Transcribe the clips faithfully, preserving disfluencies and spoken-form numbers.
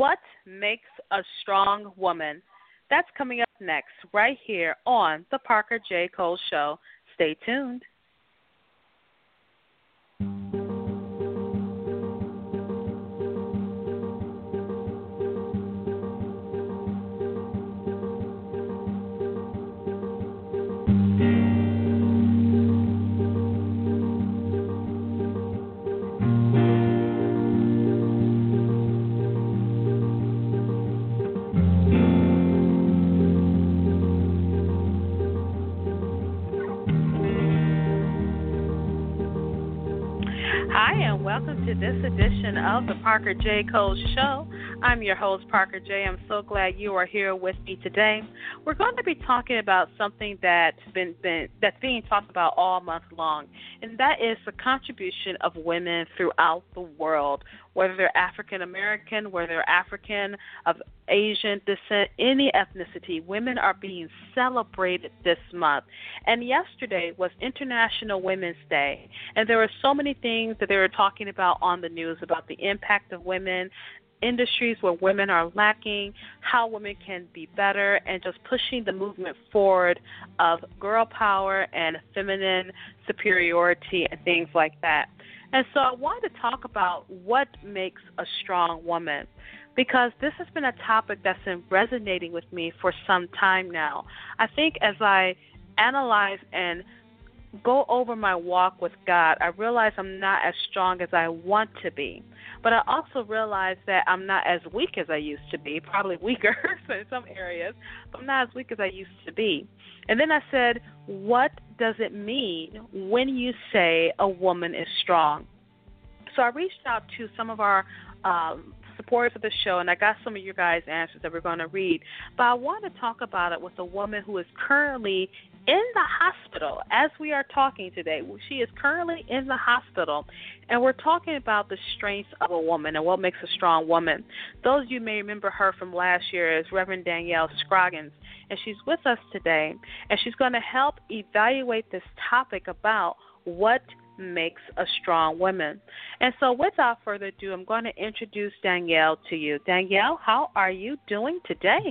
What makes a strong woman? That's coming up next right here on The Parker J. Cole Show. Stay tuned. Welcome to this edition of the Parker J. Cole Show. I'm your host, Parker J. I'm so glad you are here with me today. We're going to be talking about something that's been, been that's being talked about all month long, and that is the contribution of women throughout the world, whether they're African American, whether they're African, of Asian descent, any ethnicity. Women are being celebrated this month. And yesterday was International Women's Day, and there were so many things that they were talking about on the news about the impact of women, industries where women are lacking, how women can be better, and just pushing the movement forward of girl power and feminine superiority and things like that. And so I wanted to talk about what makes a strong woman, because this has been a topic that's been resonating with me for some time now. I think as I analyze and go over my walk with God, I realize I'm not as strong as I want to be. But I also realize that I'm not as weak as I used to be, probably weaker in some areas, but I'm not as weak as I used to be. And then I said, what does it mean when you say a woman is strong? So I reached out to some of our um, supporters of the show, and I got some of your guys' answers that we're going to read. But I want to talk about it with a woman who is currently in the hospital as we are talking today. She is currently in the hospital, and we're talking about the strengths of a woman and what makes a strong woman. Those of you may remember her from last year as Reverend Danielle Scroggins, and she's with us today, and she's going to help evaluate this topic about what makes a strong woman. And so without further ado, I'm going to introduce Danielle to you. Danielle, how are you doing today?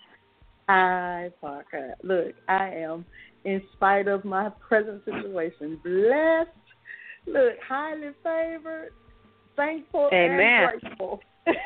Hi, Parker. Look, I am, in spite of my present situation, blessed, look, highly favored, thankful, Amen. and grateful.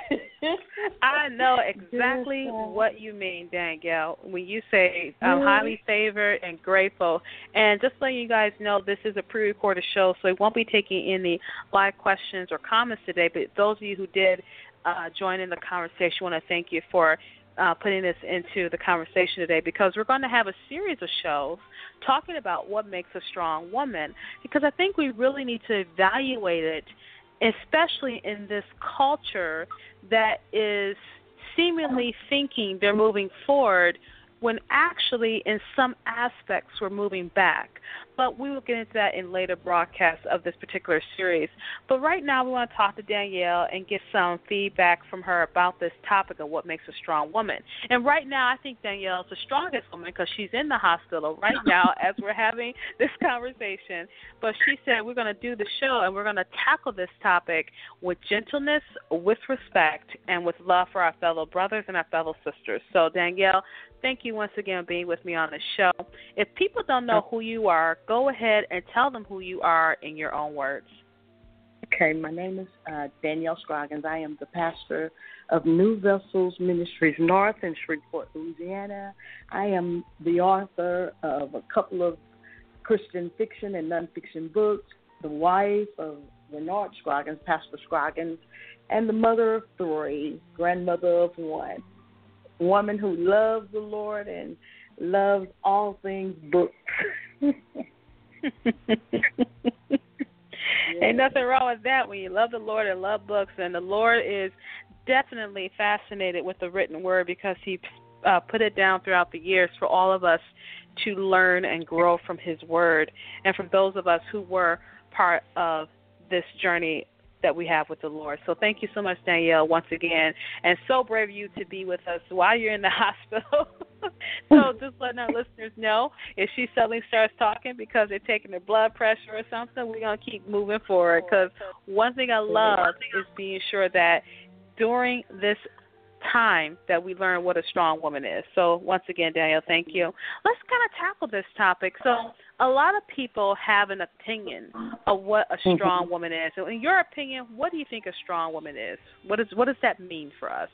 I know exactly yes, what you mean, Danielle, when you say I'm highly favored and grateful. And just letting you guys know, this is a pre-recorded show, so it won't be taking any live questions or comments today. But those of you who did uh, join in the conversation, I want to thank you for uh, putting this into the conversation today, because we're going to have a series of shows talking about what makes a strong woman, because I think we really need to evaluate it, especially in this culture that is seemingly thinking they're moving forward when actually in some aspects we're moving back. But we will get into that in later broadcasts of this particular series. But right now we want to talk to Danielle and get some feedback from her about this topic of what makes a strong woman. And right now I think Danielle is the strongest woman because she's in the hospital right now as we're having this conversation. But she said we're going to do the show and we're going to tackle this topic with gentleness, with respect, and with love for our fellow brothers and our fellow sisters. So Danielle, thank you once again for being with me on the show. If people don't know who you are, go ahead and tell them who you are in your own words. Okay, my name is uh, Danielle Scroggins. I am the pastor of New Vessels Ministries North in Shreveport, Louisiana. I am the author of a couple of Christian fiction and nonfiction books, the wife of Renard Scroggins, Pastor Scroggins, and the mother of three, grandmother of one. Woman who loves the Lord and loves all things books. Ain't nothing wrong with that when you love the Lord and love books. And the Lord is definitely fascinated with the written word because he uh, put it down throughout the years for all of us to learn and grow from his word. And for those of us who were part of this journey that we have with the Lord. So thank you so much, Danielle, once again. And so brave of you to be with us while you're in the hospital. So just letting our listeners know, if she suddenly starts talking because they're taking their blood pressure or something, we're going to keep moving forward. Because one thing I love is being sure that during this time that we learn what a strong woman is. So once again, Danielle, thank you. Let's kind of tackle this topic. So a lot of people have an opinion of what a strong mm-hmm. woman is. So in your opinion, what do you think a strong woman is? What is what does that mean for us?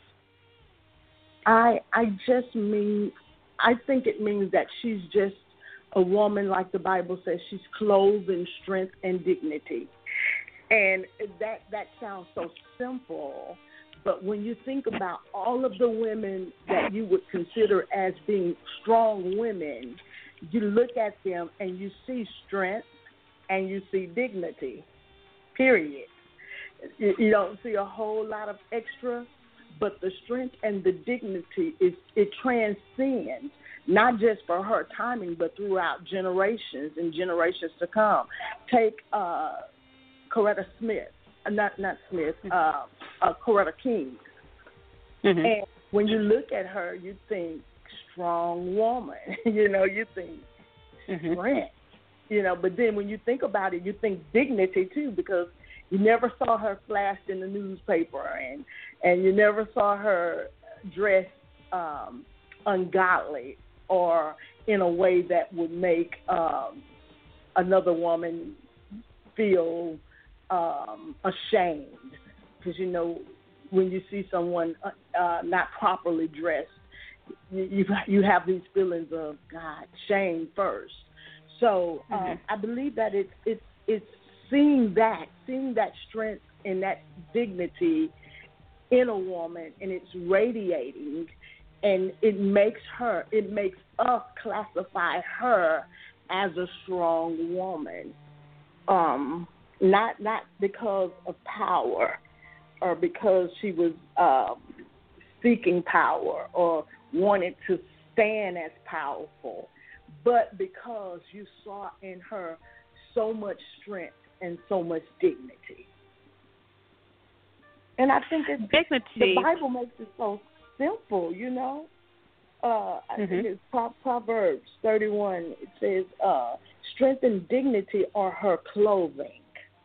I I just mean I think it means that she's just a woman, like the Bible says, she's clothed in strength and dignity. And that that sounds so simple, but when you think about all of the women that you would consider as being strong women, you look at them and you see strength and you see dignity, period. You, you don't see a whole lot of extra, but the strength and the dignity, is it transcends, not just for her timing, but throughout generations and generations to come. Take uh, Coretta Smith, uh, not not Smith, uh, uh, Coretta King. Mm-hmm. And when you look at her, you think strong woman. you know, you think mm-hmm. strength. You know, but then when you think about it, you think dignity too, because you never saw her flashed in the newspaper, and and you never saw her dressed um, ungodly or in a way that would make um, another woman feel um, ashamed. Because, you know, when you see someone uh, not properly dressed, you, you you have these feelings of, God, shame first. So um, mm-hmm. I believe that it's it's it's seeing that, seeing that strength and that dignity in a woman, and it's radiating, and it makes her, it makes us classify her as a strong woman, um, not not because of power or because she was um, seeking power or wanted to stand as powerful, but because you saw in her so much strength and so much dignity. And I think it's, dignity. The Bible makes it so simple, you know. Uh, I mm-hmm. think it's Pro- Proverbs thirty-one. It says, uh, strength and dignity are her clothing.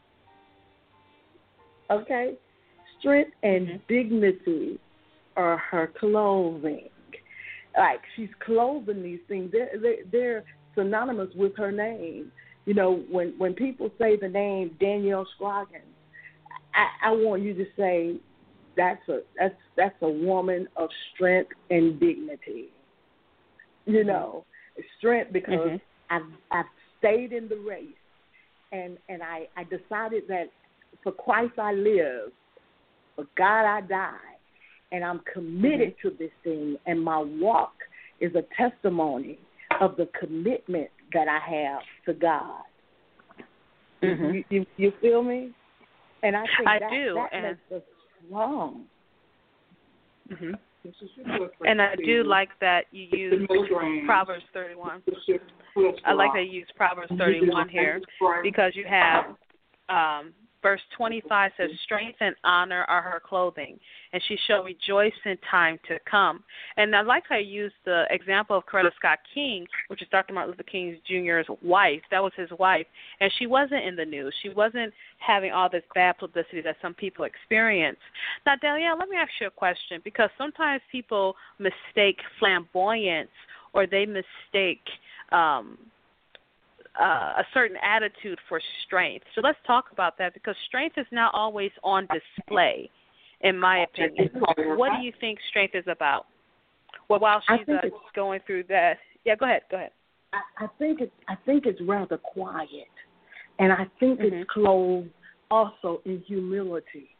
Okay? Strength and mm-hmm. dignity are her clothing. Like, she's clothing these things. They're, they're, they're synonymous with her name. You know, when, when people say the name Danielle Scroggins, I, I want you to say that's a that's that's a woman of strength and dignity. You know, strength because mm-hmm. I've I've stayed in the race, and and I, I decided that for Christ I live, for God I die, and I'm committed mm-hmm. to this thing, and my walk is a testimony of the commitment that I have to God. Mm-hmm. You, you you feel me? And I think I that, do, that and makes us strong. Mm-hmm. And I do like that you use Proverbs thirty-one. I like that you use Proverbs thirty-one here because you have um, verse twenty-five says, strength and honor are her clothing, and she shall rejoice in time to come. And I like how you used the example of Coretta Scott King, which is Doctor Martin Luther King Junior's wife. That was his wife, and she wasn't in the news. She wasn't having all this bad publicity that some people experience. Now, Danielle, let me ask you a question, because sometimes people mistake flamboyance or they mistake um, Uh, a certain attitude for strength. So let's talk about that, because strength is not always on display, in my opinion. What do you think strength is about? Well, while she's uh, going through that, yeah, go ahead, go ahead. I, I think it's I think it's rather quiet, and I think mm-hmm. it's clothed also in humility.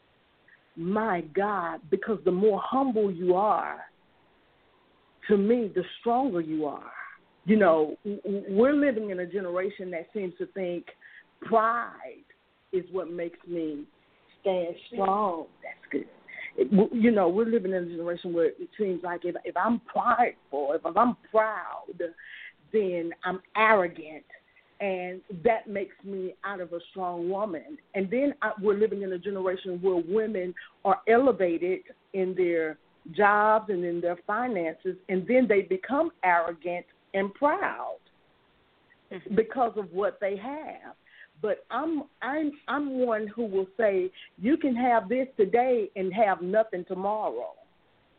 My God, because the more humble you are, to me, the stronger you are. You know, we're living in a generation that seems to think pride is what makes me stand strong. That's good. It, you know, we're living in a generation where it seems like if, if I'm prideful, if I'm proud, then I'm arrogant, and that makes me out of a strong woman. And then I, we're living in a generation where women are elevated in their jobs and in their finances, and then they become arrogant and proud because of what they have. But I'm I'm I'm one who will say you can have this today and have nothing tomorrow.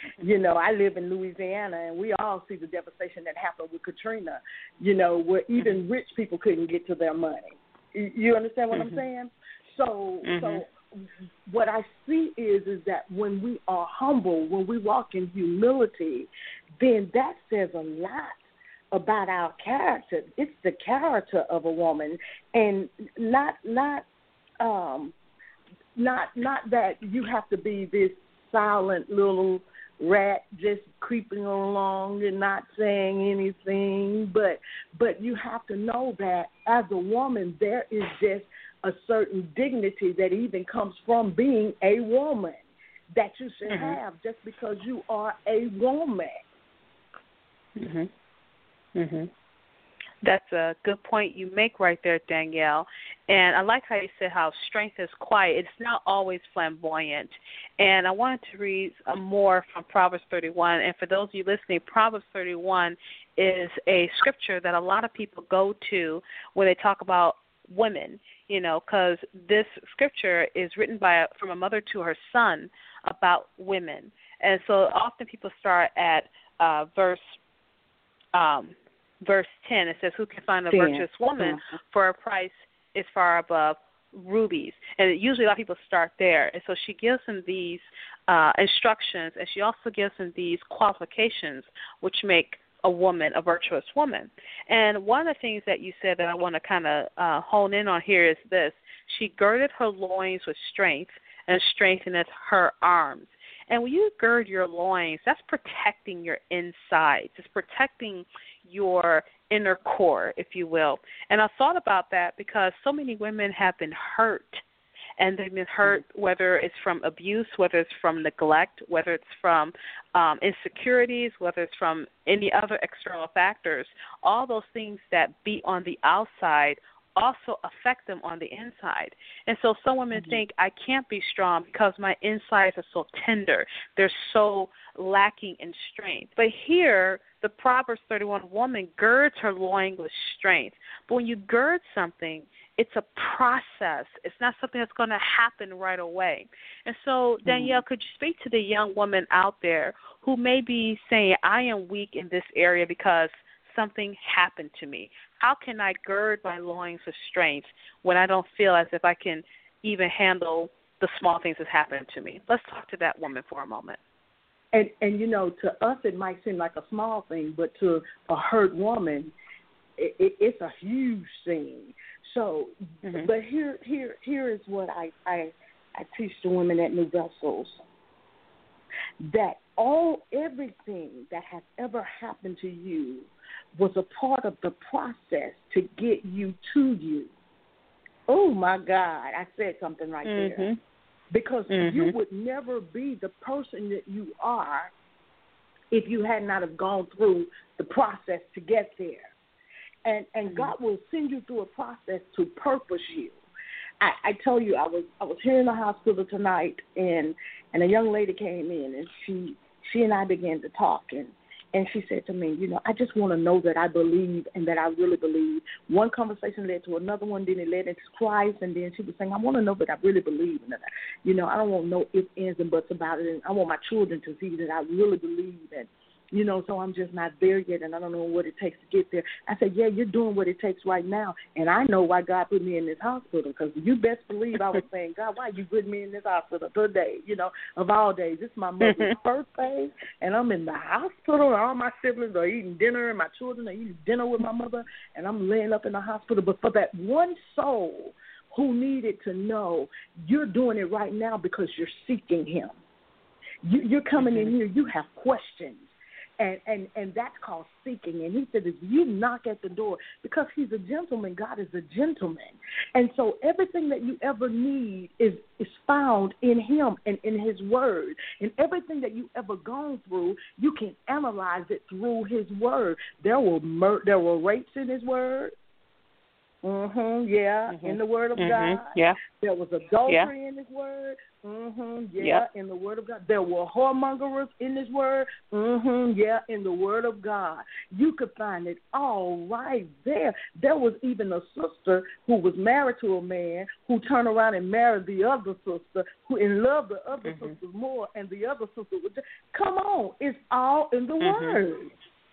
You know, I live in Louisiana, and we all see the devastation that happened with Katrina, you know, where even mm-hmm. rich people couldn't get to their money. You understand what mm-hmm. I'm saying? So, mm-hmm. so what I see is is that when we are humble, when we walk in humility, then that says a lot about our character. It's the character of a woman, and not not um, not not that you have to be this silent little rat just creeping along and not saying anything, but but you have to know that as a woman there is just a certain dignity that even comes from being a woman that you should mm-hmm. have just because you are a woman. Mhm. Mhm. That's a good point you make right there, Danielle. And I like how you said how strength is quiet. It's not always flamboyant. And I wanted to read more from Proverbs thirty-one. And for those of you listening, Proverbs thirty-one is a scripture that a lot of people go to when they talk about women, you know, because this scripture is written by a, from a mother to her son about women. And so often people start at uh, verse um, verse ten. It says, who can find a virtuous woman for a price is far above rubies. And usually a lot of people start there. And so she gives them these uh, instructions, and she also gives them these qualifications which make a woman a virtuous woman. And one of the things that you said that I want to kind of uh, hone in on here is this. She girded her loins with strength and strengtheneth her arms. And when you gird your loins, that's protecting your insides. It's protecting your inner core, if you will. And I thought about that because so many women have been hurt. And they've been hurt, whether it's from abuse, whether it's from neglect, whether it's from um, insecurities, whether it's from any other external factors. All those things that beat on the outside also affect them on the inside. And so some women mm-hmm. think, I can't be strong because my insides are so tender. They're so lacking in strength. But here, the Proverbs thirty-one woman girds her loin with strength. But when you gird something, it's a process. It's not something that's going to happen right away. And so, Danielle, mm-hmm. could you speak to the young woman out there who may be saying, I am weak in this area because something happened to me? How can I gird my loins with strength when I don't feel as if I can even handle the small things that happen to me? Let's talk to that woman for a moment. And, and you know, to us it might seem like a small thing, but to a hurt woman, it, it, it's a huge thing. So, mm-hmm. but here, here, here is what I, I, I teach the women at New Vessels, that all, everything that has ever happened to you was a part of the process to get you to you. Oh, my God, I said something right mm-hmm. there. Because mm-hmm. you would never be the person that you are if you had not have gone through the process to get there. And and mm-hmm. God will send you through a process to purpose you. I, I tell you, I was I was here in the hospital tonight, and, and a young lady came in, and she she and I began to talk, and, and she said to me, you know, I just want to know that I believe and that I really believe. One conversation led to another one, then it led into Christ, and then she was saying, I want to know that I really believe, and that, you know, I don't want no ifs, ands, and buts about it, and I want my children to see that I really believe, and you know, so I'm just not there yet, and I don't know what it takes to get there. I said, yeah, you're doing what it takes right now, and I know why God put me in this hospital, because you best believe I was saying, God, why you put me in this hospital today, you know, of all days. This is my mother's birthday, and I'm in the hospital, and all my siblings are eating dinner, and my children are eating dinner with my mother, and I'm laying up in the hospital. But for that one soul who needed to know, you're doing it right now because you're seeking him. You, you're coming mm-hmm. in here, you have questions. And, and and that's called seeking. And he said, if you knock at the door, because he's a gentleman, God is a gentleman. And so everything that you ever need is, is found in him and in his word. And everything that you ever gone through, you can analyze it through his word. There were mur- there were rapes in his word. Mm-hmm, yeah, Mm-hmm. in the Word of Mm-hmm. God. Yeah. There was adultery Yeah. in His Word. Mm-hmm, yeah, Yep. in the Word of God. There were whoremongers in His Word. Mm-hmm, yeah, in the Word of God. You could find it all right there. There was even a sister who was married to a man who turned around and married the other sister who and loved the other Mm-hmm. sister more, and the other sister would just, come on, it's all in the Mm-hmm. Word.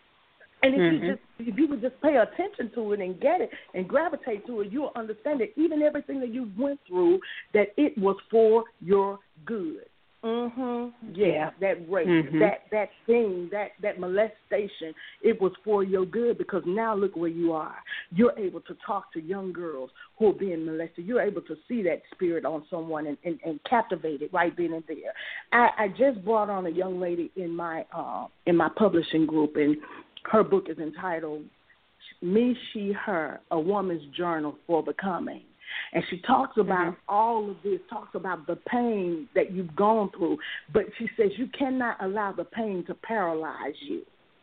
And if Mm-hmm. you just if you would just pay attention to it and get it and gravitate to it, you'll understand that even everything that you went through, that it was for your good. Mhm. Yeah, that rape, Mm-hmm. that that thing, that that molestation, it was for your good because now look where you are. You're able to talk to young girls who are being molested. You're able to see that spirit on someone and, and, and captivate it right then and there. I, I just brought on a young lady in my uh, in my publishing group, and her book is entitled Me, She, Her, A Woman's Journal for Becoming. And she talks about mm-hmm. all of this, talks about the pain that you've gone through. But she says you cannot allow the pain to paralyze you.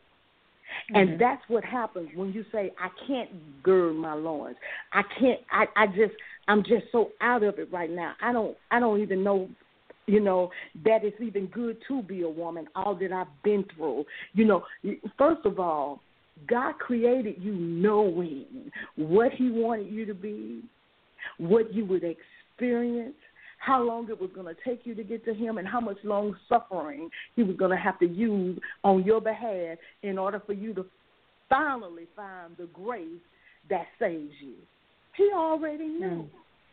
Mm-hmm. And that's what happens when you say, I can't gird my loins. I can't, I, I just, I'm just so out of it right now. I don't, I don't even know, you know, that it's even good to be a woman, all that I've been through. You know, first of all, God created you knowing what He wanted you to be, what you would experience, how long it was going to take you to get to Him, and how much long suffering He was going to have to use on your behalf in order for you to finally find the grace that saves you. He already knew. Mm.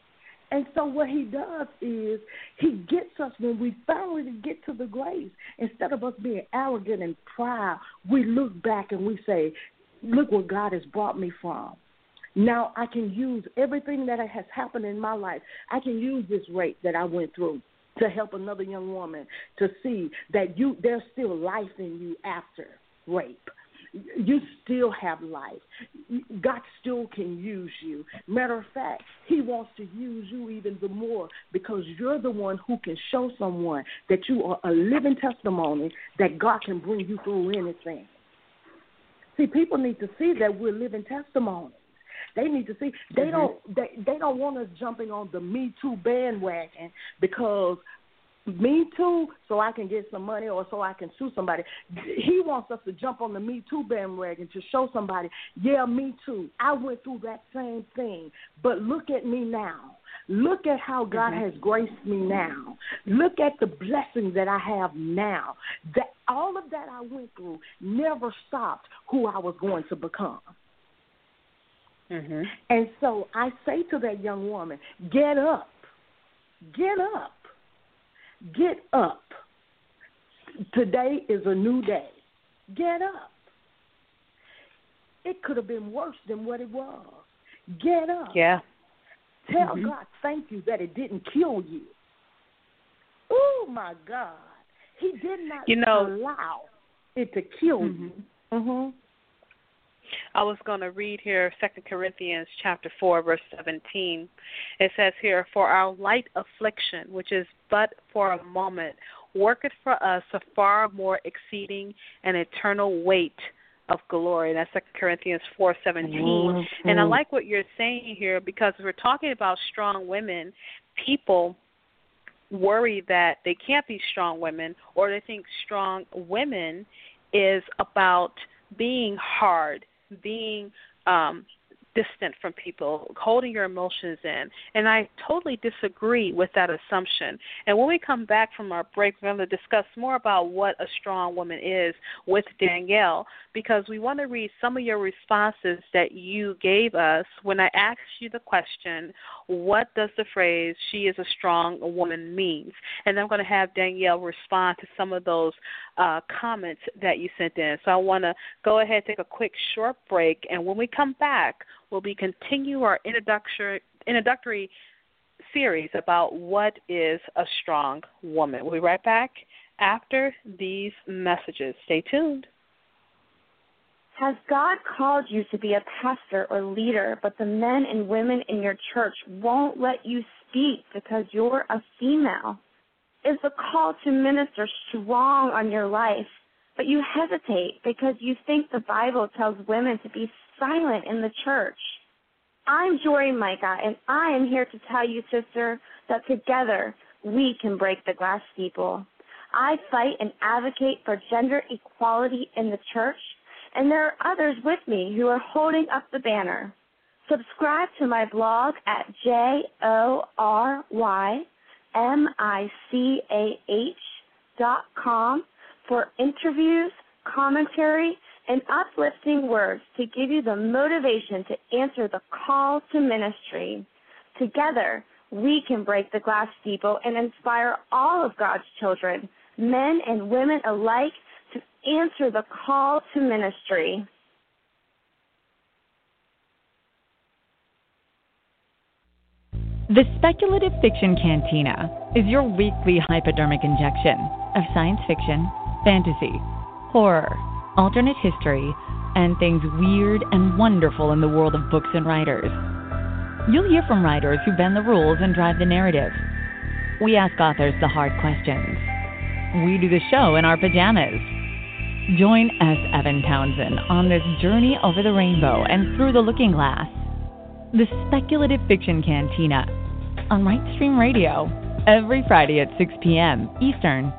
And so what He does is He gets us when we finally get to the grace. Instead of us being arrogant and proud, we look back and we say, look where God has brought me from. Now I can use everything that has happened in my life. I can use this rape that I went through to help another young woman to see that you there's still life in you after rape. You still have life. God still can use you. Matter of fact, He wants to use you even the more because you're the one who can show someone that you are a living testimony that God can bring you through anything. See, people need to see that we're living testimonies. They need to see. They mm-hmm. don't. They, they don't want us jumping on the Me Too bandwagon because Me Too, so I can get some money or so I can sue somebody. He wants us to jump on the Me Too bandwagon to show somebody, yeah, me too. I went through that same thing, but look at me now. Look at how God mm-hmm. has graced me now. Look at the blessings that I have now. That all of that I went through never stopped who I was going to become. Mm-hmm. And so I say to that young woman, get up. Get up. Get up. Today is a new day. Get up. It could have been worse than what it was. Get up. Yeah. Tell mm-hmm. God thank you that it didn't kill you. Oh, my God. He did not you know, allow it to kill mm-hmm. you. Mm-hmm. I was going to read here Second Corinthians chapter four, verse seventeen. It says here, for our light affliction, which is but for a moment, worketh for us a far more exceeding and eternal weight of glory. That's Second Corinthians four seventeen. Mm-hmm. And I like what you're saying here because we're talking about strong women. People worry that they can't be strong women, or they think strong women is about being hard, being um, distant from people, holding your emotions in. And I totally disagree with that assumption. And when we come back from our break, we're going to discuss more about what a strong woman is with Danielle, because we want to read some of your responses that you gave us when I asked you the question, what does the phrase, she is a strong woman, means? And I'm going to have Danielle respond to some of those uh, comments that you sent in. So I want to go ahead and take a quick short break, and when we come back, we'll be continue our introductory, introductory series about what is a strong woman. We'll be right back after these messages. Stay tuned. Has God called you to be a pastor or leader, but the men and women in your church won't let you speak because you're a female? Is the call to minister strong on your life, but you hesitate because you think the Bible tells women to be silent in the church? I'm Jory Micah, and I am here to tell you, sister, that together we can break the glass steeple. I fight and advocate for gender equality in the church, and there are others with me who are holding up the banner. Subscribe to my blog at J O R Y M I C A H dot com for interviews, commentary, and uplifting words to give you the motivation to answer the call to ministry. Together, we can break the glass steeple and inspire all of God's children, men and women alike, to answer the call to ministry. The Speculative Fiction Cantina is your weekly hypodermic injection of science fiction, fantasy, horror, alternate history, and things weird and wonderful in the world of books and writers. You'll hear from writers who bend the rules and drive the narrative. We ask authors the hard questions. We do the show in our pajamas. Join S. Evan Townsend on this journey over the rainbow and through the looking glass. The Speculative Fiction Cantina on Rightstream Radio every Friday at six p.m. Eastern.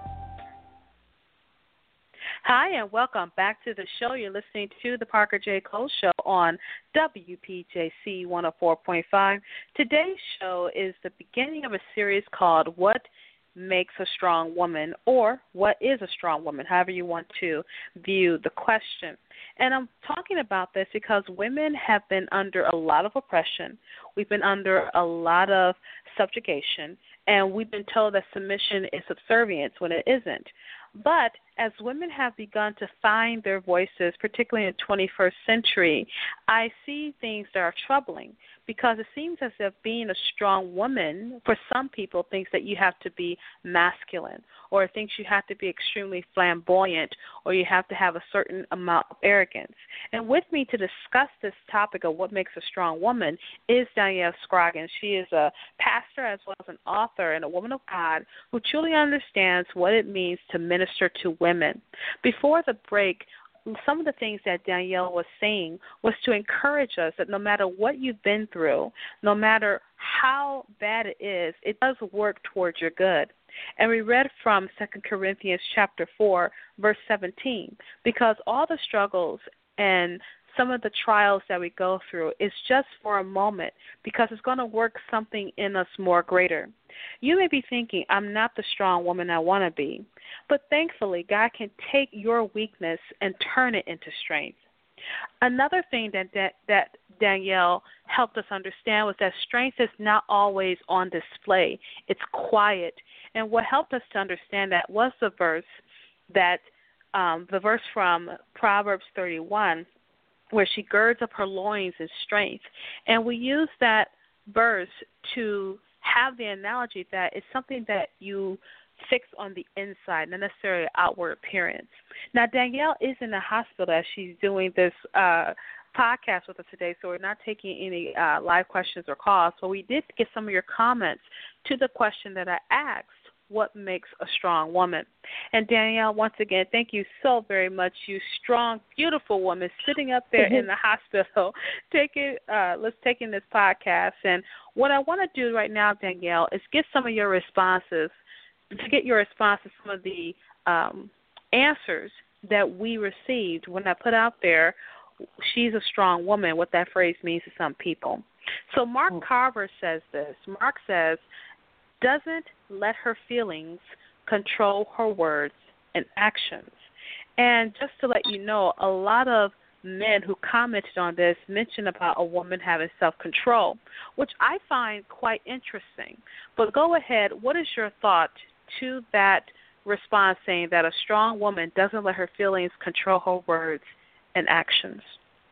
Hi, and welcome back to the show. You're listening to the Parker J. Cole Show on W P J C one oh four point five. Today's show is the beginning of a series called What Makes a Strong Woman, or What is a Strong Woman, however you want to view the question. And I'm talking about this because women have been under a lot of oppression. We've been under a lot of subjugation, and we've been told that submission is subservience when it isn't. But as women have begun to find their voices, particularly in the twenty-first century, I see things that are troubling, because it seems as if being a strong woman, for some people, thinks that you have to be masculine, or thinks you have to be extremely flamboyant, or you have to have a certain amount of arrogance. And with me to discuss this topic of what makes a strong woman is Danielle Scroggins. She is a pastor as well as an author and a woman of God who truly understands what it means to minister to women. Before the break, some of the things that Danielle was saying was to encourage us that no matter what you've been through, no matter how bad it is, it does work towards your good. And we read from Second Corinthians chapter four, verse seventeen, because all the struggles and some of the trials that we go through is just for a moment, because it's going to work something in us more greater. You may be thinking, I'm not the strong woman I want to be, but thankfully God can take your weakness and turn it into strength. Another thing that, that, that Danielle helped us understand was that strength is not always on display. It's quiet. And what helped us to understand that was the verse that um, the verse from Proverbs thirty-one, where she girds up her loins in strength. And we use that verse to have the analogy that it's something that you fix on the inside, not necessarily outward appearance. Now, Danielle is in the hospital as she's doing this uh, podcast with us today, so we're not taking any uh, live questions or calls. So we did get some of your comments to the question that I asked, what makes a strong woman? And Danielle, once again, thank you so very much, you strong, beautiful woman sitting up there in the hospital taking, uh, let's taking this podcast. And what I want to do right now, Danielle, is get some of your responses, to get your response to some of the um, answers that we received when I put out there, she's a strong woman, what that phrase means to some people. So Mark oh. Carver says this. Mark says, doesn't let her feelings control her words and actions. And just to let you know, a lot of men who commented on this mentioned about a woman having self-control, which I find quite interesting. But go ahead, what is your thought to that response saying that a strong woman doesn't let her feelings control her words and actions?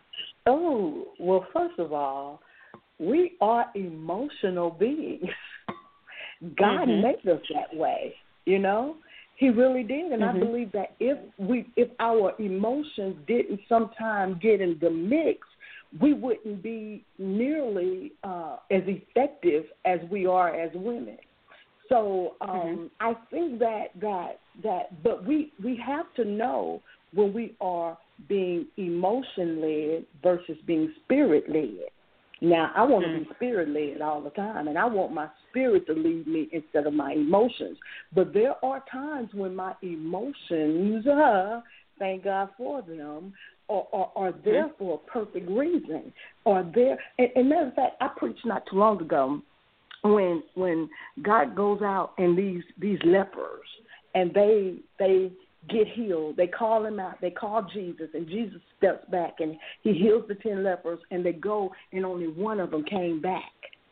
Oh, well, first of all, we are emotional beings. God mm-hmm. made us that way, you know. He really did, and mm-hmm. I believe that if we, if our emotions didn't sometimes get in the mix, we wouldn't be nearly uh, as effective as we are as women. So um, mm-hmm. I think that that that, but we we have to know when we are being emotion led versus being spirit led. Now, I want to mm. be spirit-led all the time, and I want my spirit to lead me instead of my emotions. But there are times when my emotions, uh, thank God for them, are, are, are there for a perfect reason. Are there, and, and matter of fact, I preached not too long ago when when God goes out and these these lepers, and they they get healed. They call him out. They call Jesus, and Jesus steps back, and he heals the ten lepers, and they go, and only one of them came back.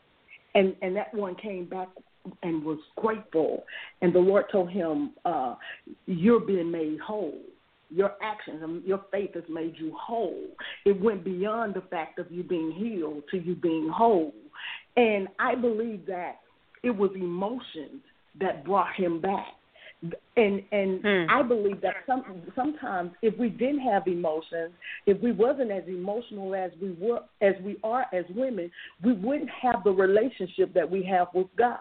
And and that one came back and was grateful. And the Lord told him, uh, you're being made whole. Your actions, your faith has made you whole. It went beyond the fact of you being healed to you being whole. And I believe that it was emotions that brought him back. And and hmm. I believe that some, sometimes if we didn't have emotions, if we wasn't as emotional as we were, as we are as women, we wouldn't have the relationship that we have with God.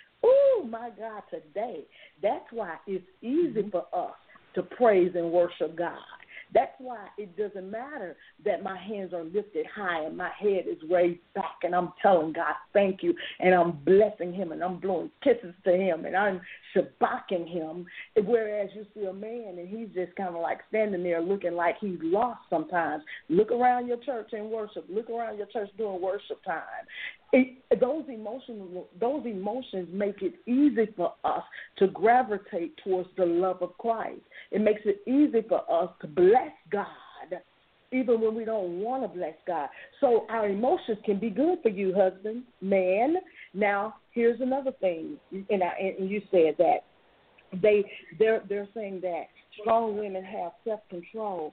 Oh my God! Today, that's why it's easy mm-hmm. for us to praise and worship God. That's why it doesn't matter that my hands are lifted high and my head is raised back, and I'm telling God, thank you, and I'm blessing him, and I'm blowing kisses to him, and I'm shabaking him, whereas you see a man, and he's just kind of like standing there looking like he's lost sometimes. Look around your church and worship. Look around your church during worship time. It, those emotions, those emotions make it easy for us to gravitate towards the love of Christ. It makes it easy for us to bless God, even when we don't want to bless God. So our emotions can be good for you, husband, man. Now, here's another thing, and, I, and you said that they they're they're saying that strong women have self-control,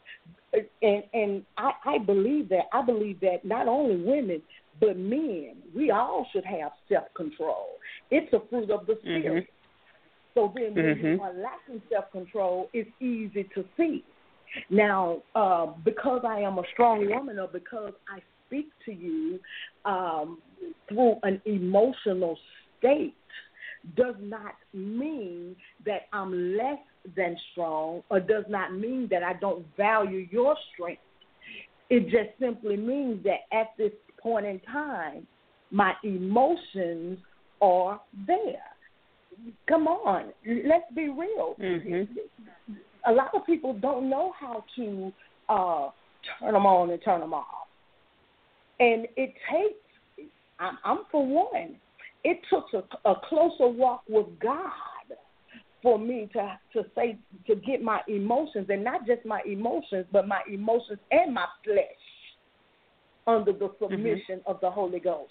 and and I, I believe that. I believe that not only women, but men, we all should have self-control. It's a fruit of the Spirit. Mm-hmm. So then when mm-hmm. you are lacking self-control, it's easy to see. Now, uh, because I am a strong woman, or because I speak to you um, through an emotional state, does not mean that I'm less than strong, or does not mean that I don't value your strength. It just simply means that at this point in time, my emotions are there. Come on, let's be real. Mm-hmm. A lot of people don't know how to uh, turn them on and turn them off. And it takes, I'm, I'm for one, it took a, a closer walk with God for me to to say, to get my emotions, and not just my emotions, but my emotions and my flesh under the submission mm-hmm. of the Holy Ghost.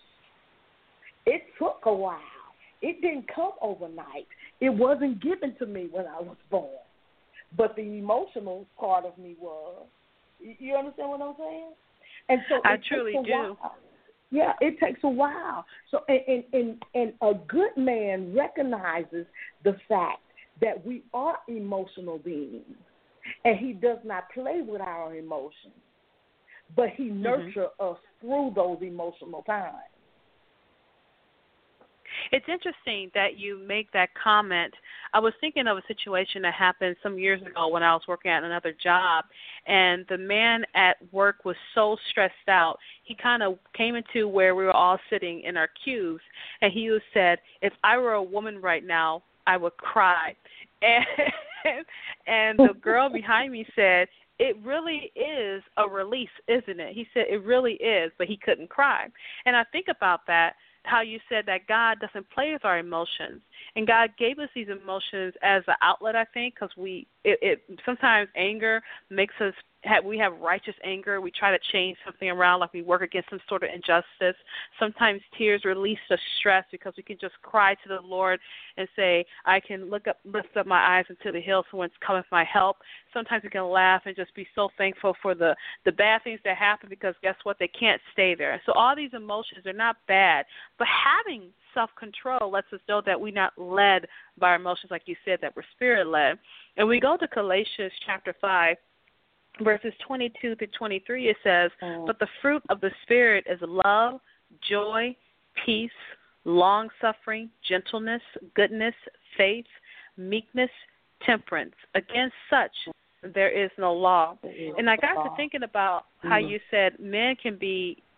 It took a while. It didn't come overnight. It wasn't given to me when I was born. But the emotional part of me was. You understand what I'm saying? And so I truly do. While. Yeah, it takes a while. So, and, and, and a good man recognizes the fact that we are emotional beings, and he does not play with our emotions, but he mm-hmm. nurtures us through those emotional times. It's interesting that you make that comment. I was thinking of a situation that happened some years ago when I was working at another job, and the man at work was so stressed out. He kind of came into where we were all sitting in our cubes, and he said, if I were a woman right now, I would cry. And, and the girl behind me said, it really is a release, isn't it? He said, it really is, but he couldn't cry. And I think about that, how you said that God doesn't play with our emotions, and God gave us these emotions as an outlet, I think, because we it, it sometimes anger makes us have, we have righteous anger. We try to change something around, like we work against some sort of injustice. Sometimes tears release the stress because we can just cry to the Lord and say, I can look up, lift up my eyes into the hills from whence cometh my help. Sometimes we can laugh and just be so thankful for the, the bad things that happen, because guess what? They can't stay there. So all these emotions are not bad, but having self-control lets us know that we're not led by our emotions, like you said, that we're spirit-led. And we go to Galatians chapter five, verses twenty-two through twenty-three, it says, oh. But the fruit of the Spirit is love, joy, peace, long-suffering, gentleness, goodness, faith, meekness, temperance. Against such there is no law. And I got to thinking about how you said men can be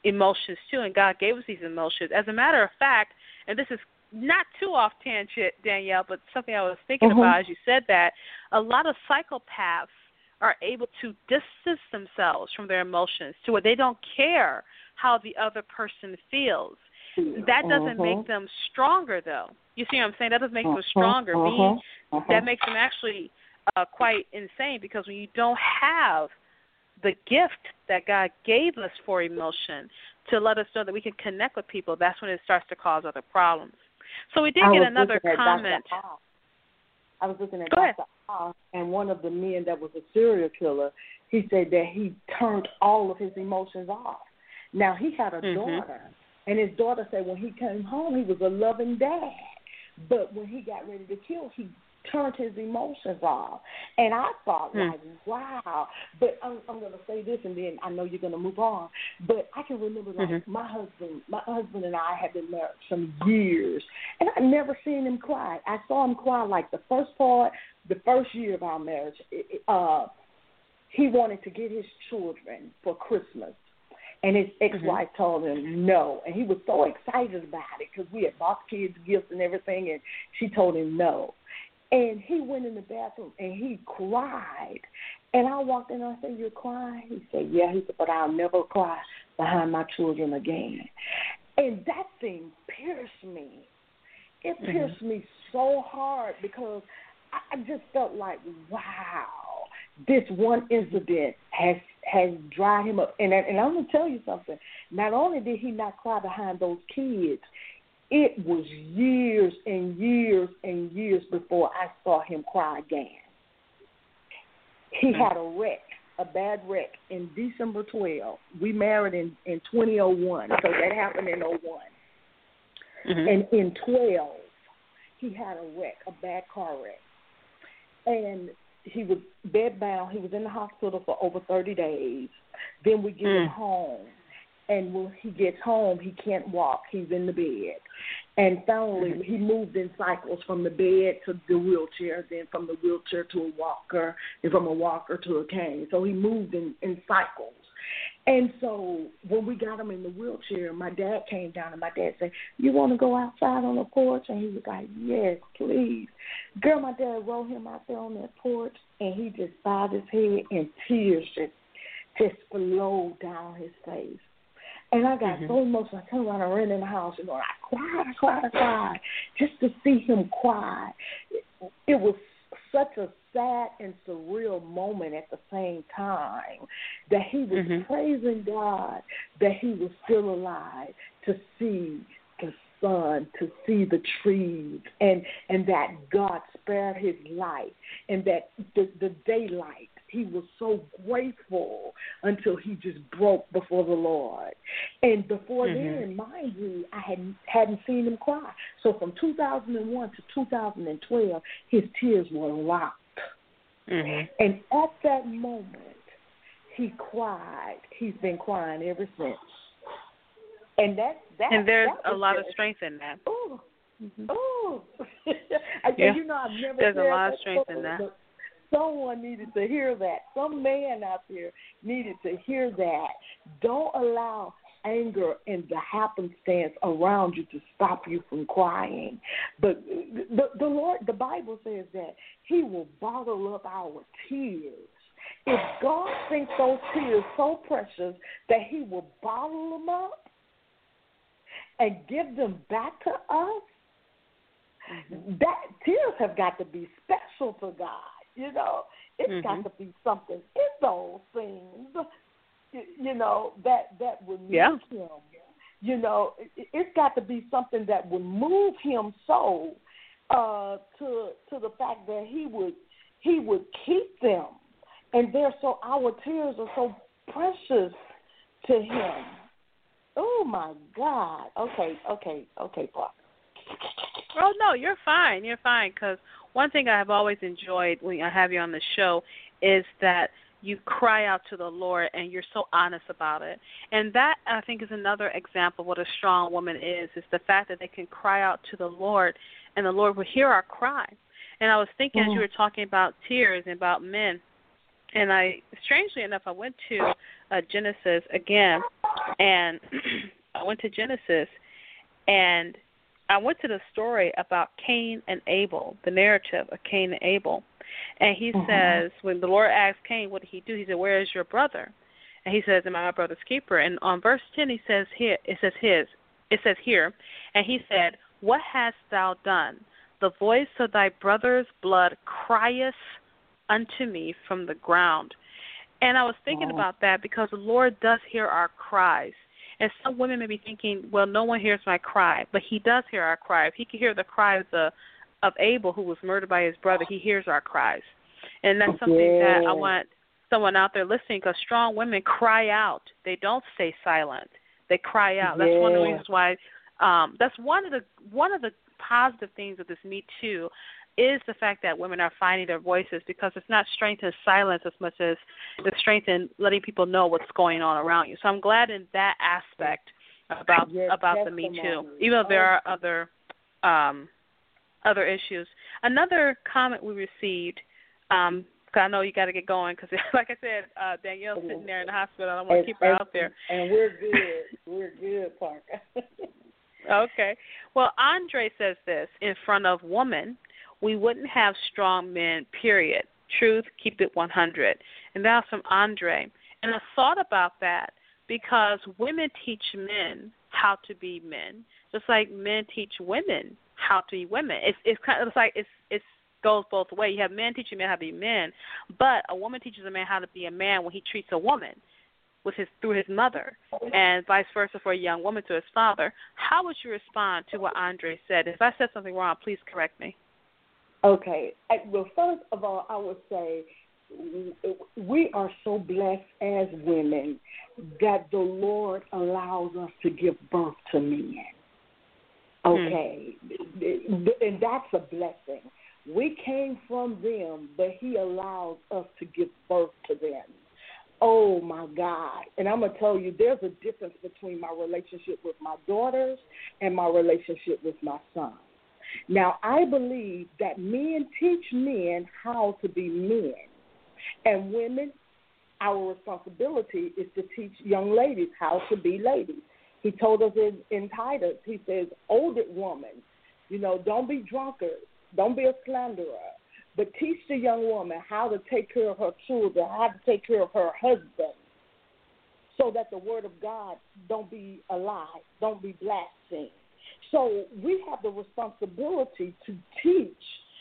emotions too, and God gave us these emotions. As a matter of fact, and this is not too off tangent, Danielle, but something I was thinking mm-hmm. about as you said that, a lot of psychopaths are able to distance themselves from their emotions to where they don't care how the other person feels. That doesn't mm-hmm. make them stronger, though. You see what I'm saying? That doesn't make mm-hmm. them stronger. Mm-hmm. Being, mm-hmm. that makes them actually uh, quite insane, because when you don't have the gift that God gave us for emotion to let us know that we can connect with people, that's when it starts to cause other problems. So we did I get another comment. I was looking at Go Doctor Oz, and one of the men that was a serial killer, he said that he turned all of his emotions off. Now, he had a mm-hmm. daughter, and his daughter said when he came home, he was a loving dad. But when he got ready to kill, he turned his emotions off. And I thought, mm. like, wow. But I'm, I'm going to say this, and then I know you're going to move on. But I can remember, like, mm-hmm. my husband, my husband and I had been married some years, and I never seen him cry. I saw him cry, like, the first part, the first year of our marriage. It, uh, he wanted to get his children for Christmas. And his ex-wife mm-hmm. told him no. And he was so excited about it because we had bought kids gifts and everything, and she told him no. And he went in the bathroom, and he cried. And I walked in, and I said, "You're crying?" He said, "Yeah." He said, "But I'll never cry behind my children again." And that thing pierced me. It pierced mm-hmm. me so hard because I just felt like, wow, this one incident has has dried him up. And, and I'm going to tell you something. Not only did he not cry behind those kids, it was years and years and years before I saw him cry again. He mm-hmm. had a wreck, a bad wreck in December twelfth. We married in, in twenty oh one, so that happened in oh one. Mm-hmm. And in twelve, he had a wreck, a bad car wreck. And he was bedbound. He was in the hospital for over thirty days. Then we get mm. him home. And when he gets home, he can't walk. He's in the bed. And finally, mm-hmm. he moved in cycles from the bed to the wheelchair, then from the wheelchair to a walker, and from a walker to a cane. So he moved in, in cycles. And so when we got him in the wheelchair, my dad came down, and my dad said, "You want to go outside on the porch?" And he was like, "Yes, please." Girl, my dad rolled him out there on that porch, and he just bowed his head, and tears just, just flowed down his face. And I got mm-hmm. so emotional. I turned around and ran in the house, and I cried, I cried, I cried, just to see him cry. It, it was such a sad and surreal moment at the same time that he was mm-hmm. praising God that he was still alive to see the sun, to see the trees, and, and that God spared his life, and that the, the daylight, he was so grateful until he just broke before the Lord. And before mm-hmm. then, mind you, I hadn't, hadn't seen him cry. So from two thousand one to two thousand twelve, his tears were locked. Mm-hmm. And at that moment, he cried. He's been crying ever since. And that, that and there's that a lot just, of strength in that. Oh, mm-hmm. oh. yeah. You know, I've never there's said a lot that of strength before, in that. Someone needed to hear that. Some man out there needed to hear that. Don't allow anger and the happenstance around you to stop you from crying. But the, the Lord, the Bible says that he will bottle up our tears. If God thinks those tears so precious that he will bottle them up and give them back to us, mm-hmm. that tears have got to be special to God. You know, it's mm-hmm. got to be something in those things, you know, that, that would move yeah. him. You know, it, it's got to be something that would move him so uh, to to the fact that he would he would keep them, and they're so our tears are so precious to him. Oh my God! Okay, okay, okay, Paul. Oh no, you're fine. You're fine because one thing I have always enjoyed when I have you on the show is that you cry out to the Lord and you're so honest about it. And that, I think, is another example of what a strong woman is, is the fact that they can cry out to the Lord and the Lord will hear our cry. And I was thinking mm-hmm. as you were talking about tears and about men, and I, strangely enough, I went to uh, Genesis again, and I went to Genesis, and I went to the story about Cain and Abel, the narrative of Cain and Abel. And he mm-hmm. says, when the Lord asked Cain, what did he do? He said, where is your brother? And he says, am I my brother's keeper? And on verse ten, he says, here, it says his, it says here, and he said, what hast thou done? The voice of thy brother's blood crieth unto me from the ground. And I was thinking oh. about that because the Lord does hear our cries. And some women may be thinking, well, no one hears my cry, but he does hear our cry. If he can hear the cries of, of Abel, who was murdered by his brother, he hears our cries. And that's something yeah. that I want someone out there listening, because strong women cry out. They don't stay silent. They cry out. That's yeah. one of the reasons why, um, that's one of the one of the positive things of this Me Too is the fact that women are finding their voices, because it's not strength in silence as much as it's strength in letting people know what's going on around you. So I'm glad in that aspect about yes, about the Me Too, even though there are other um, other issues. Another comment we received, um, because I know you got to get going, because like I said, uh, Danielle's sitting there in the hospital. I don't want to keep her out there. And we're good. We're good, Parker. Okay. Well, Andre says this, in front of woman, we wouldn't have strong men, period. Truth, keep it one hundred. And that's from Andre. And I thought about that because women teach men how to be men, just like men teach women how to be women. It's it's kind of it's like it's it's goes both ways. You have men teaching men how to be men, but a woman teaches a man how to be a man when he treats a woman with his through his mother, and vice versa for a young woman to his father. How would you respond to what Andre said? If I said something wrong, please correct me. Okay. Well, first of all, I would say we are so blessed as women that the Lord allows us to give birth to men. Okay. Hmm. And that's a blessing. We came from them, but he allows us to give birth to them. Oh, my God. And I'm going to tell you, there's a difference between my relationship with my daughters and my relationship with my son. Now, I believe that men teach men how to be men. And women, our responsibility is to teach young ladies how to be ladies. He told us in, in Titus, he says, older woman, you know, don't be drunkards, don't be a slanderer, but teach the young woman how to take care of her children, how to take care of her husband, so that the word of God don't be a lie, don't be blasphemed. So we have the responsibility to teach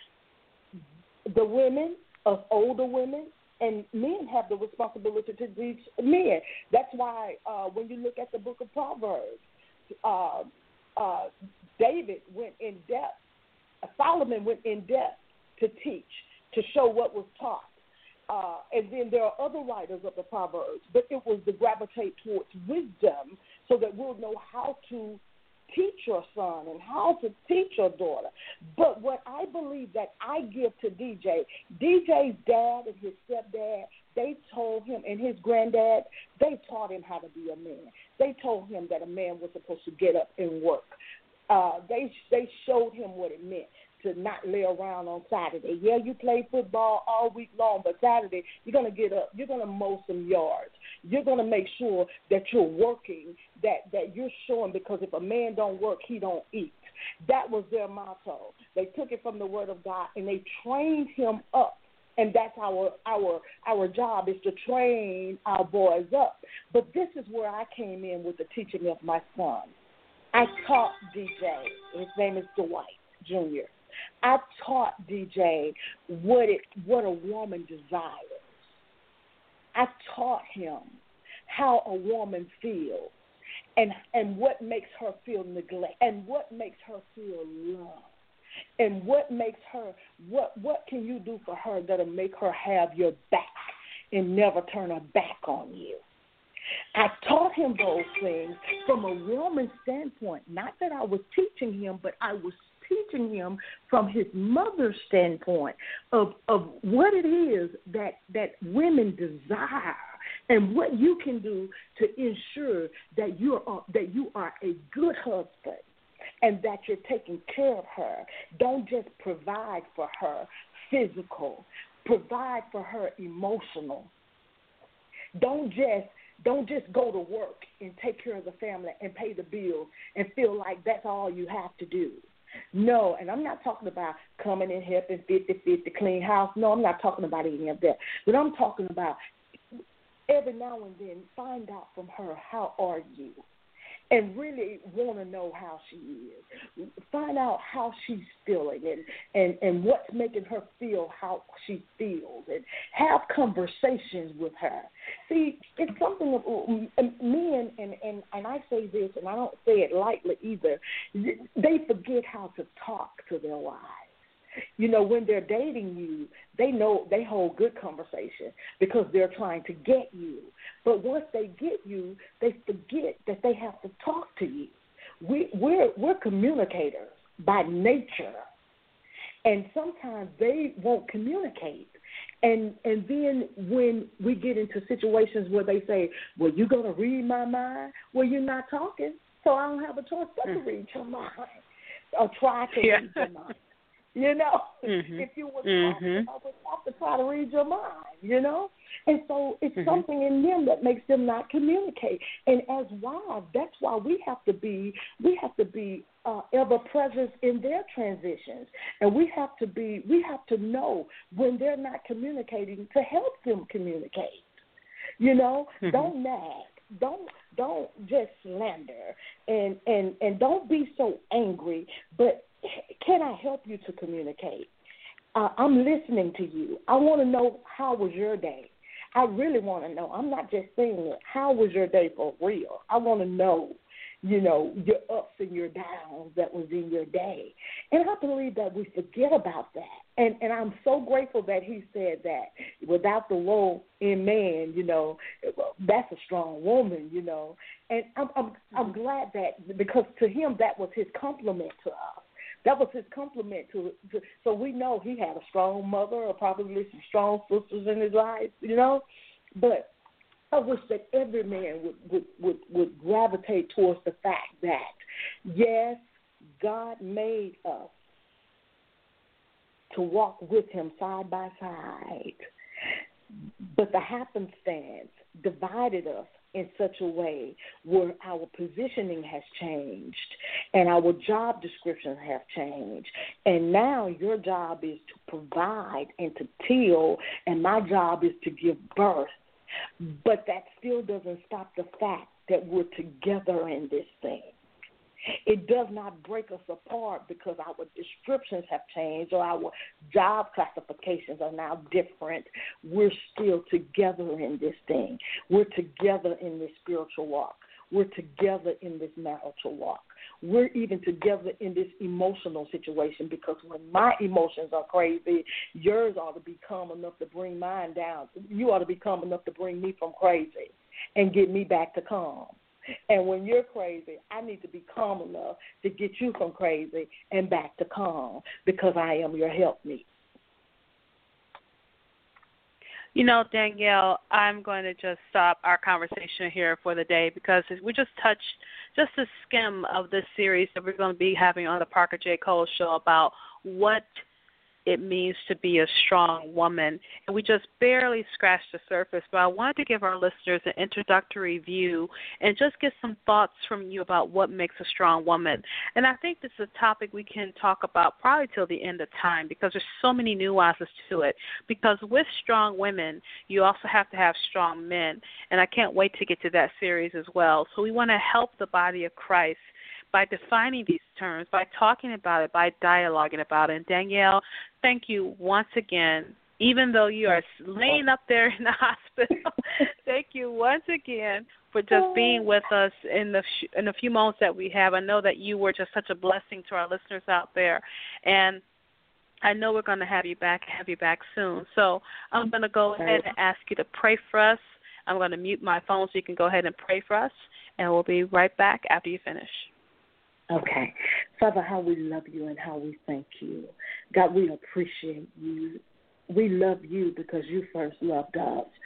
the women, us older women, and men have the responsibility to teach men. That's why uh, when you look at the book of Proverbs, uh, uh, David went in depth, uh, Solomon went in depth to teach, to show what was taught. Uh, and then there are other writers of the Proverbs, but it was to gravitate towards wisdom so that we'll know how to teach your son and how to teach your daughter. But what I believe that I give to D J, D J's dad and his stepdad, they told him, and his granddad, they taught him how to be a man. They told him that a man was supposed to get up and work. Uh, they they showed him what it meant to not lay around on Saturday. Yeah, you play football all week long, but Saturday you're going to get up, you're going to mow some yards. You're going to make sure that you're working, that, that you're showing, because if a man don't work, he don't eat. That was their motto. They took it from the Word of God, and they trained him up. And that's our our our job, is to train our boys up. But this is where I came in with the teaching of my son. I taught D J, his name is Dwight Junior I taught D J what it what a woman desires. I taught him how a woman feels and and what makes her feel neglect and what makes her feel loved and what makes her what what can you do for her that'll make her have your back and never turn her back on you. I taught him those things from a woman's standpoint. Not that I was teaching him, but I was teaching him from his mother's standpoint of, of what it is that, that women desire and what you can do to ensure that you are that you are a good husband and that you're taking care of her. Don't just provide for her physical, Provide for her emotional. Don't just don't just go to work and take care of the family and pay the bills and feel like that's all you have to do. No, and I'm not talking about coming and helping fifty-fifty clean house. No, I'm not talking about any of that. But I'm talking about every now and then find out from her, how are you? And really want to know how she is. Find out how she's feeling and, and, and what's making her feel how she feels. And have conversations with her. See, it's something of men, and, and, and I say this, and I don't say it lightly either, they forget how to talk to their wives. You know, when they're dating you, they know they hold good conversation because they're trying to get you. But once they get you, they forget that they have to talk to you. We, we're, we're communicators by nature, and sometimes they won't communicate. And and then when we get into situations where they say, well, you're going to read my mind? Well, you're not talking, so I don't have a choice but to read your mind or try to yeah. read your mind. You know, mm-hmm. if you were mm-hmm. talking, I would have to try to read your mind, you know? And so it's mm-hmm. something in them that makes them not communicate. And as wives, that's why we have to be, we have to be uh, ever present in their transitions. And we have to be, we have to know when they're not communicating to help them communicate. You know, mm-hmm. don't nag. Don't don't just slander. And, and, and don't be so angry, but can I help you to communicate? Uh, I'm listening to you. I want to know, how was your day? I really want to know. I'm not just saying it. How was your day for real? I want to know, you know, your ups and your downs that was in your day. And I believe that we forget about that. And and I'm so grateful that he said that without the woe in man, you know, that's a strong woman, you know. And I'm I'm, I'm glad that, because to him that was his compliment to us. That was his compliment to, to, so we know he had a strong mother or probably some strong sisters in his life, you know. But I wish that every man would, would, would, would gravitate towards the fact that, yes, God made us to walk with him side by side, but the happenstance divided us in such a way where our positioning has changed and our job descriptions have changed. And now your job is to provide and to till, and my job is to give birth. But that still doesn't stop the fact that we're together in this thing. It does not break us apart because our descriptions have changed or our job classifications are now different. We're still together in this thing. We're together in this spiritual walk. We're together in this marital walk. We're even together in this emotional situation, because when my emotions are crazy, yours ought to be calm enough to bring mine down. You ought to be calm enough to bring me from crazy and get me back to calm. And when you're crazy, I need to be calm enough to get you from crazy and back to calm, because I am your helpmeet. You know, Danielle, I'm going to just stop our conversation here for the day, because we just touched just a skim of this series that we're going to be having on the Parker J. Cole Show about what it means to be a strong woman. And we just barely scratched the surface, but I wanted to give our listeners an introductory view and just get some thoughts from you about what makes a strong woman. And I think this is a topic we can talk about probably till the end of time, because there's so many nuances to it. Because with strong women, you also have to have strong men. And I can't wait to get to that series as well. So we want to help the body of Christ by defining these terms, by talking about it, by dialoguing about it. And Danielle, thank you once again. Even though you are laying up there in the hospital, thank you once again for just being with us in the in the few moments that we have. I know that you were just such a blessing to our listeners out there, and I know we're going to have you back, have you back soon. So I'm going to go ahead and ask you to pray for us. I'm going to mute my phone so you can go ahead and pray for us, and we'll be right back after you finish. Okay. Father, how we love you and how we thank you. God, we appreciate you. We love you because you first loved us.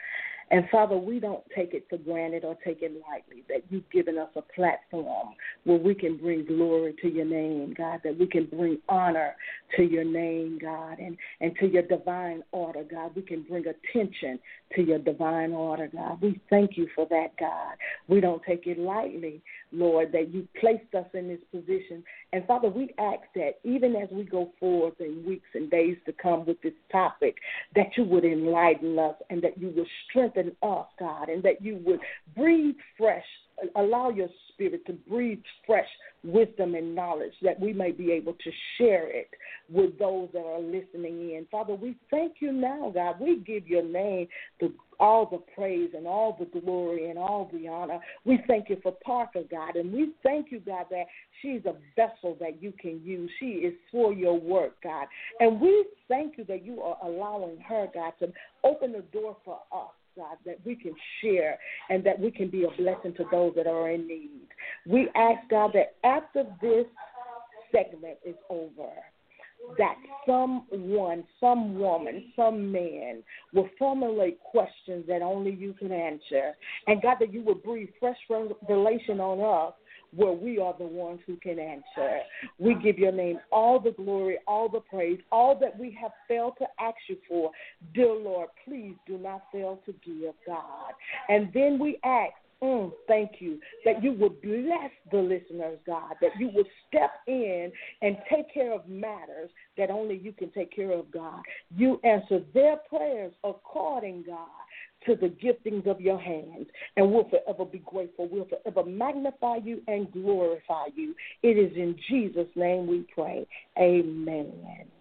And, Father, we don't take it for granted or take it lightly that you've given us a platform where we can bring glory to your name, God, that we can bring honor to your name, God, and, and to your divine order, God. We can bring attention to your divine order, God. We thank you for that, God. We don't take it lightly, Lord, that you placed us in this position. And, Father, we ask that even as we go forth in weeks and days to come with this topic, that you would enlighten us and that you would strengthen us, God, and that you would breathe fresh, allow your spirit to breathe fresh wisdom and knowledge that we may be able to share it with those that are listening in. Father, we thank you now, God. We give your name the, all the praise and all the glory and all the honor. We thank you for Parker, God, and we thank you, God, that she's a vessel that you can use. She is for your work, God. And we thank you that you are allowing her, God, to open the door for us, God, that we can share and that we can be a blessing to those that are in need. We ask, God, that after this segment is over, that someone, some woman, some man will formulate questions that only you can answer. And, God, that you will breathe fresh revelation on us where we are the ones who can answer. We give your name all the glory, all the praise, all that we have failed to ask you for. Dear Lord, please do not fail to give, God. And then we ask, Mm, thank you, that you would bless the listeners, God, that you would step in and take care of matters that only you can take care of, God. You answer their prayers according, God, to the giftings of your hands, and we'll forever be grateful. We'll forever magnify you and glorify you. It is in Jesus' name we pray. Amen.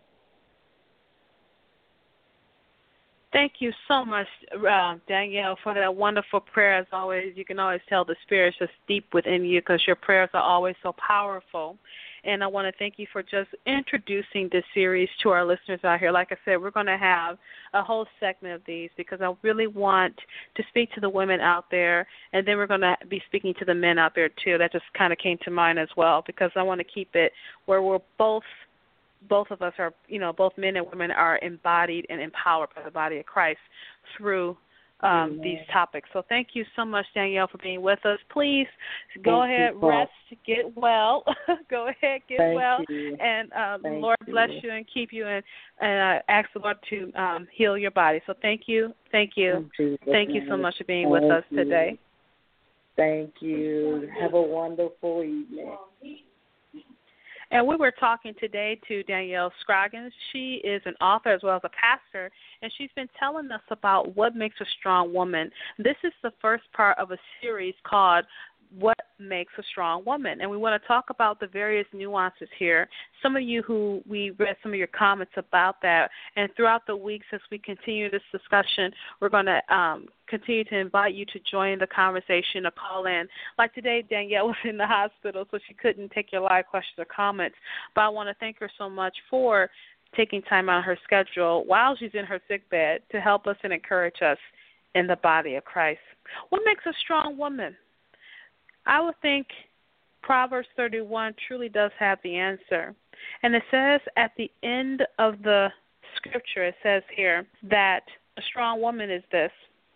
Thank you so much, uh, Danielle, for that wonderful prayer. As always, you can always tell the Spirit's just deep within you because your prayers are always so powerful. And I want to thank you for just introducing this series to our listeners out here. Like I said, we're going to have a whole segment of these because I really want to speak to the women out there, and then we're going to be speaking to the men out there, too. That just kind of came to mind as well because I want to keep it where we're both both of us are, you know, both men and women are embodied and empowered by the body of Christ through um, these topics. So thank you so much, Danielle, for being with us. Please go thank ahead, you, rest, get well. Go ahead, get thank well. You. And uh, Lord you. bless you and keep you, and, and uh, ask the Lord to um, heal your body. So thank you, thank you. Thank, thank you so much for being thank with us you. today. Thank you. Have a wonderful evening. And we were talking today to Danielle Scroggins. She is an author as well as a pastor, and she's been telling us about what makes a strong woman. This is the first part of a series called What Makes a Strong Woman, and we want to talk about the various nuances here. Some of you who we read some of your comments about that, and throughout the weeks as we continue this discussion, we're going to um, continue to invite you to join the conversation or call in. Like today, Danielle was in the hospital, so she couldn't take your live questions or comments, but I want to thank her so much for taking time out of her schedule while she's in her sick bed to help us and encourage us in the body of Christ. What makes a strong woman? I would think Proverbs thirty-one truly does have the answer. And it says at the end of the scripture, it says here that a strong woman is this.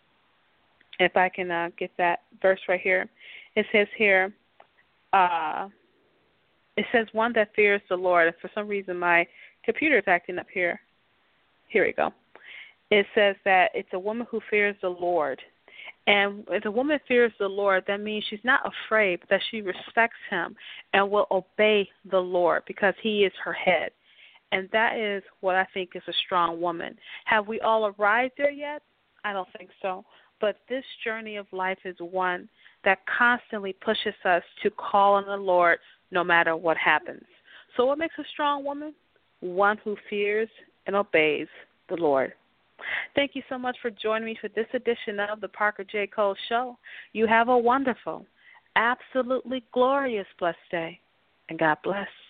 If I can uh, get that verse right here. It says here, uh, it says one that fears the Lord. And for some reason my computer is acting up here. Here we go. It says that it's a woman who fears the Lord. And if a woman fears the Lord, that means she's not afraid, but that she respects him and will obey the Lord because he is her head. And that is what I think is a strong woman. Have we all arrived there yet? I don't think so. But this journey of life is one that constantly pushes us to call on the Lord no matter what happens. So what makes a strong woman? One who fears and obeys the Lord. Thank you so much for joining me for this edition of the Parker J. Cole Show. You have a wonderful, absolutely glorious, blessed day, and God bless.